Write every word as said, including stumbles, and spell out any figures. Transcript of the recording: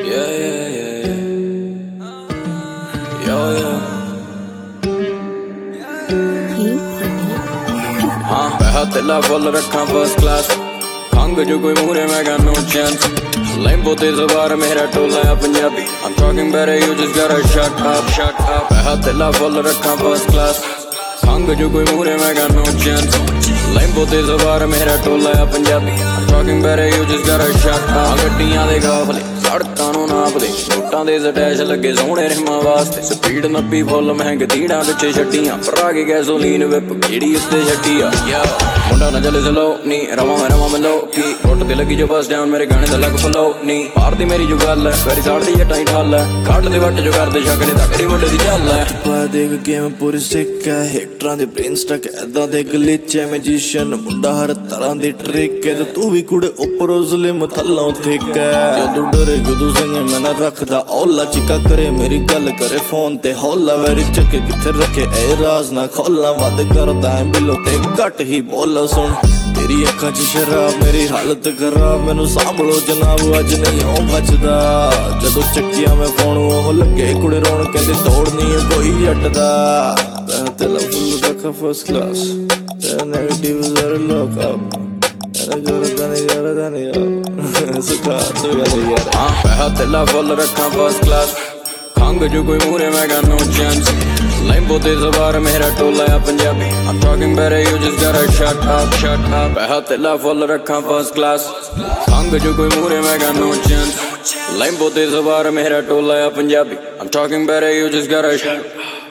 Yeah, yeah, yeah, yeah. Yo, yo. हाँ पैसा तेला फुल रखा फर्स्ट क्लास खंग जो कोई मुहरे मैं got no chance लैम्बो ते सवार मेरा टोला है Punjabi I'm talking better you just gotta shut up shut up पैसा तेला फुल रखा फर्स्ट क्लास खंग जो कोई मुहरे मैं got no chance लैम्बो ते सवार मेरा टोला है Punjabi I'm talking better you just gotta shut up गड्डियां दे काफले सड़कां नूं नापदे नोटां दे स्टैश लगे सोहणे रिमां वास्ते स्पीड नब्बी फुल महंग तीड़ां पिछे छड्डियां भरा के गैसोलीन विप गेड़ी उत्ते छड्डी आ मुंडा ना चले स्लो नी रवां मैं रवां मैं लो की रोट ते लगी जो बस डाउन मेरे गाने दा लग फलो नी पार दी मेरी जो गल है मेरी साड़ी ये टाइट हाल है काट दे वट जो करदे छकड़े तकड़ी वड्डे दी चल है पा देख गेम पूरी सिक है हिटरां दे ब्रेन स्टक ऐदा दे ग्लिच है मैजिशियन मुंडा हर तरह दी ट्रिक है ते तू भी कुड़े ऊपरों ज़ुल्म थल्लों थिक है जदों डरे गुदू सिंह मैं ना रखदा औला चिका करे मेरी गल करे फोन ते हौला वेरी चके किथे रखे ए राज ना खोलना वध करदा है बिलो ते घट ही बोला सुन तेरी अखां च शराब मेरी हालत खराब मैनू सांभलो जनाब अज नहीं ओ बचदा जदों चक्किया मैं फोन ओह लगे कुड़े रोण कहंदे दौड़ नहीं कोई जटदा तेला फुल रखा फर्स्ट क्लास तेरा नेगेटिव जरा लॉक अप तेरा जोरदा नहीं जोरदा नहीं सुखा तो यार हाँ पैसा तेला फुल रखा फर्स्ट क्लास खंग जो कोई मुहरे मैं got no chance लैम्बो ते सवार मेरा टोला है Punjabi I'm talking better you just gotta shut up shut up पैसा तेला फुल रखा फर्स्ट क्लास खंग जो कोई मुहरे मैं got no chance लैम्बो ते सवार मेरा टोला है Punjabi I'm talking better you just gotta shut up